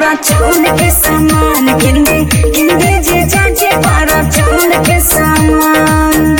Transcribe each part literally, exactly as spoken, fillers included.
para चून के सामान गिंदे गिंदे जे जाजे para चून के सामान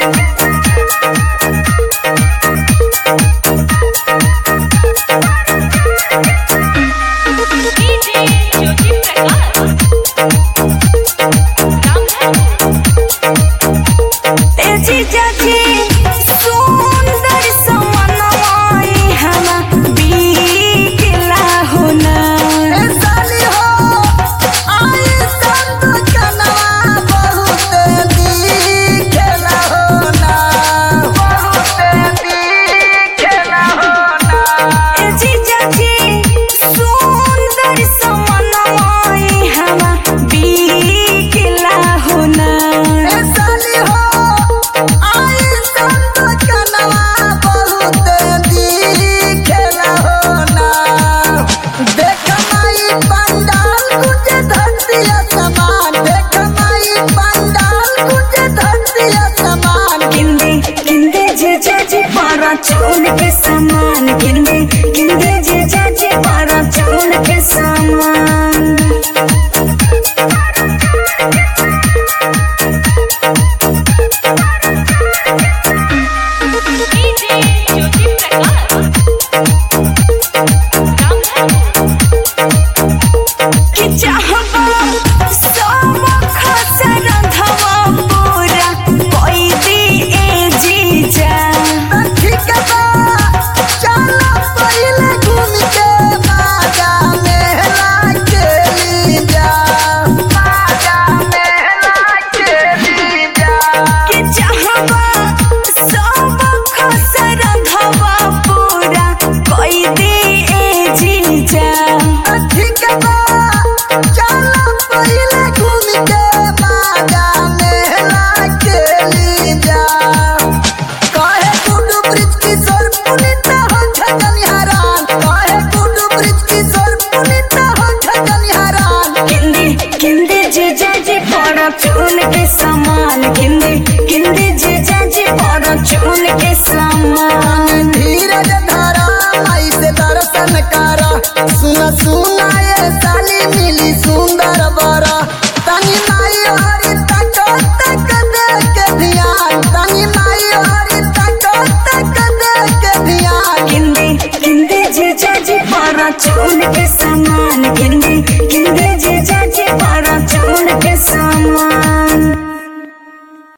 तेजी जाजी सुंदर समनवाई हवा बीकला होना साली हो आई संत कनवा बहुत दिखेला होना बहुत दिखेला होना तेजी जाजी सुंदर समनवाई हवा बीकला होना साली हो आई संत कनवा बहुत दिखेला होना देख माई पंडाल कुछ धरती समान देख माई पंडाल कुछ धरती समान गिंदे गिंदे जे जाजे para चून के सामान गिंदे गिंदे जे जाजे para चून के सामान कि चाहबा सब खसर धवा पूरा कोई दी ए जीजा ठीक बा चलो पहले घूम के बाजा मेला चली जा बाजा मेला चली जा कि चाहबा सब खसर धवा पूरा कोई दी ए जीजा ठीक बा चलो पहले घूम के बाजा मेला चली जा कहे गुड्डू ब्रिज किशोर पुनीता हो छजन हरान कहे गुड्डू ब्रिज किशोर पुनीता हो छजन हरान गिंदे गिंदे जे जाजे para चून के सामान गिंदे गिंदे जे जाजे para चून के सामान धीरज धरा माई से दर्शन करा सुना सुना ये साली मिली सुंदर बरा तनी माई हरी तक तक दे के ध्यान तनी माई हरी तक तक दे के ध्यान गिंदे गिंदे जे जाजे para चून के सामान